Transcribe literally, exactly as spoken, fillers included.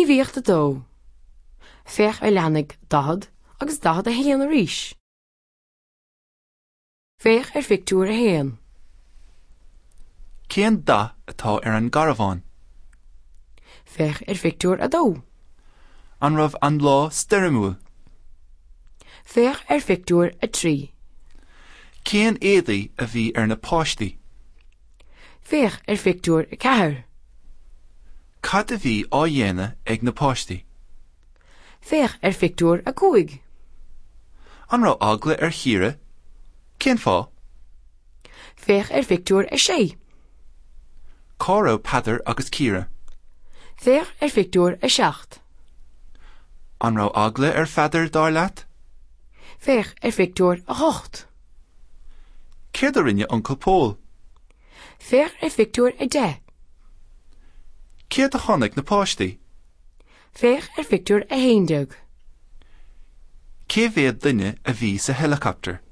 bhíocht a dó. Fech ar leannig dahad agus dahad a héan a ríis. Fech ar fictúr a héan. Cén da atá ar an garabháin. Fech ar fictúr a dó. An raibh an lá steirimiúil. Fech ar fictúr a trí. Cén éadaí a bhí ar na páistí. Fech ar fictúr a ceathair. Cad a bhí á dhéana ag na páistí. Fech ar fictúr a cúig. An raibh agla ar chiare. Cén fá? Fech ar fictúr a sé. Cá raibh peadar agus ciare. Fech ar fictúr a seacht. An raibh agla ar feadar dá leat. Fech ar fictúr a hocht. Céad a rinne Uncle Paul. Fech ar fictúr a de. Céad a chonig na páistí. Fech ar fictúr a héindeg. Cé bhéad duine a bhí sa helicopter.